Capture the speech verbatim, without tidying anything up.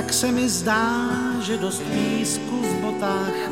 tak se mi zdá, že dost písku v botách